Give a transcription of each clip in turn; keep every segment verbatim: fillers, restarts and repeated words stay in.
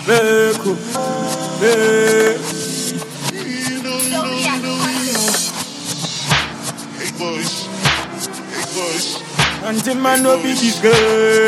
Beko, Beko. Hey boys, hey boys, Until man no be this girl.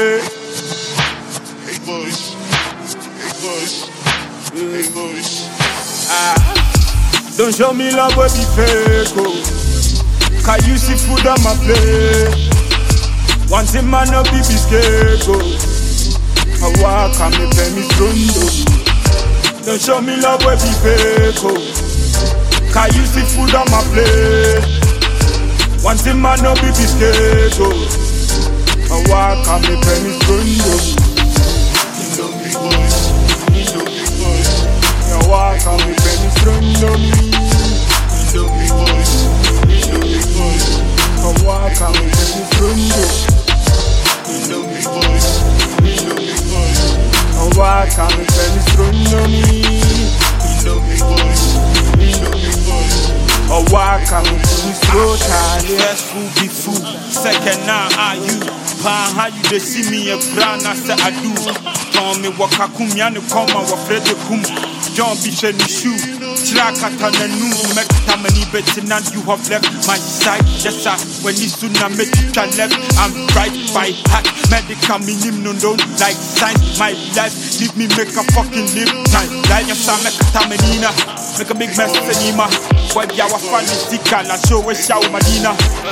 hey boys, hey boys, hey boys. Ah, don't show me love but be fake, oh. Can you see food on my plate? One thing man no be biscuit, oh. I walk and me pay me strundo. Don't show me love but be fake, oh. Can you see food on my plate? One thing man no be biscuit, oh. I walk and me pay me strundo. Indomie boys, Indomie boys, I walk and me pay me strundo. Indomie boys, Indomie boys, I walk and me pay me strundo. Indomie boys, Indomie boys, I walk and me pay me strundo. Indomie boys, Indomie boys. I walk and me pay me strundo. First food be food, second now are you. Pan how you they see me a brand I say I do. Tell me what kakum yani come and what Fred kum. John be shiny shoe. Chilakata na nu mekta many better than you have left my side. Yes sir, when you soon I make you left, I'm right by heart. Medical minim no don't like signs. My life leave me make a fucking live time. Life yes sir mekta menina. Make a big mess anima. Why be our funny sticker la show a show Madina.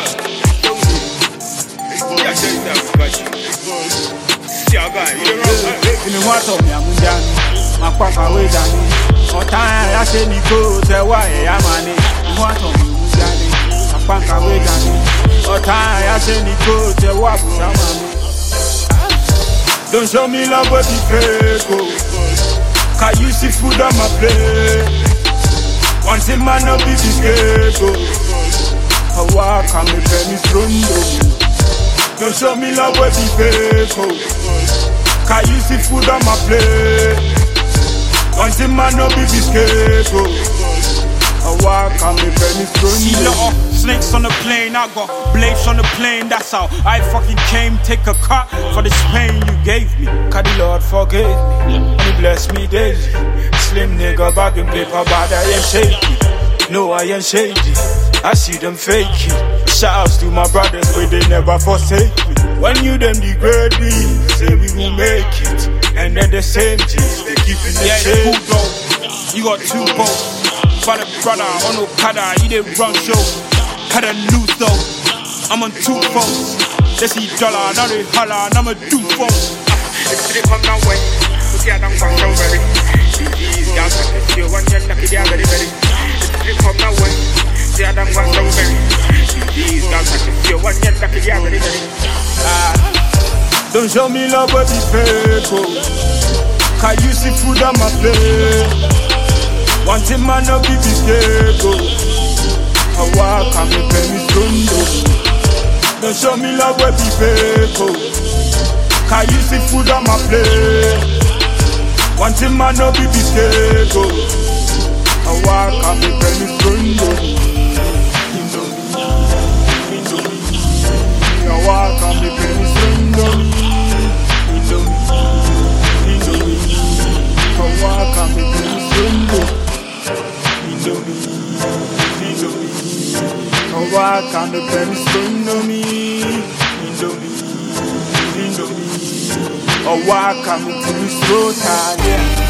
Yeah, that boys, yeah, guy, you're right. In the water, me I'm down. My papa way down. Or time I say me go to why I'm on it. Water, me down. My papa way down. Or time I say me go to what I'm on it. Don't show me love but be fake, oh. Can you see food on my plate? One thing man no be biscuit, oh. I walk and me pay me strundo. Don't show me love but be fake, oh. Can you see food on my plate? One thing man no be biscuit, oh. I walk and me pay me See strundo. lot of snakes on the plane, I got blades on the plane. That's how I fucking came. Take a cut for this pain you gave me. Cause the Lord forgave me, and He bless me daily. Slim nigga bagging paper, but I ain't shaky. No, I ain't shady. I see them faking. Shoutouts to my brothers, but they never forsake me. When you them degrade me, say we will make it, and then the same things they keeping the Yeah, it's same. cool though. You got two boats. But a brother on Okada, he didn't run show. Had a lose though. I'm on two phones. They see dollar, now they holler, and I'm a do phone. It's the come now way. Look at them back so very. These guys are the few one year lucky they are very very. It's the come now way. See how them back so very. These guys are the few one year lucky they are very very. Ah, don't show me love but be fake, oh. Can you see food on my plate? One thing man no be biscuit, oh. I walk and me pay me strundo. Don't show me love but be fake, oh. Can you see food on my plate? One thing man no be biscuit, oh. I walk and me pay me strundo. I walk and me pay me strundo. I walk and me pay me strundo. I walk and me pay me strundo. I walk and me pay me strundo.